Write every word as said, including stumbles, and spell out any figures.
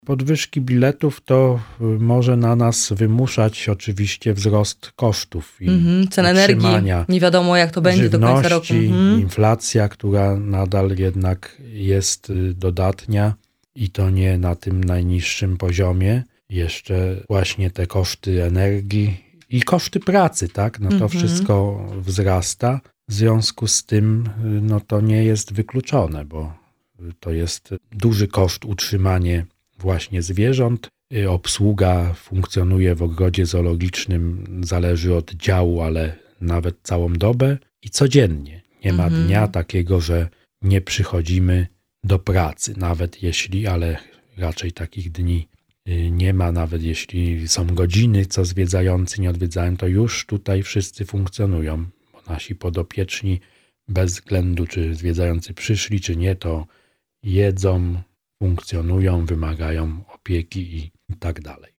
Podwyżki biletów to może na nas wymuszać oczywiście wzrost kosztów i Mhm, cen energii, nie wiadomo jak to będzie do końca roku. Mhm. Inflacja, która nadal jednak jest dodatnia i to nie na tym najniższym poziomie. Jeszcze właśnie te koszty energii i koszty pracy, tak? No to Mhm. wszystko wzrasta. W związku z tym no to nie jest wykluczone, bo to jest duży koszt utrzymanie właśnie zwierząt. Obsługa funkcjonuje w ogrodzie zoologicznym, zależy od działu, ale nawet całą dobę i codziennie. Nie ma Mhm. dnia takiego, że nie przychodzimy do pracy, nawet jeśli, ale raczej takich dni nie ma, nawet jeśli są godziny, co zwiedzający nie odwiedzają, to już tutaj wszyscy funkcjonują, bo nasi podopieczni bez względu czy zwiedzający przyszli, czy nie, to jedzą, funkcjonują, wymagają opieki i tak dalej.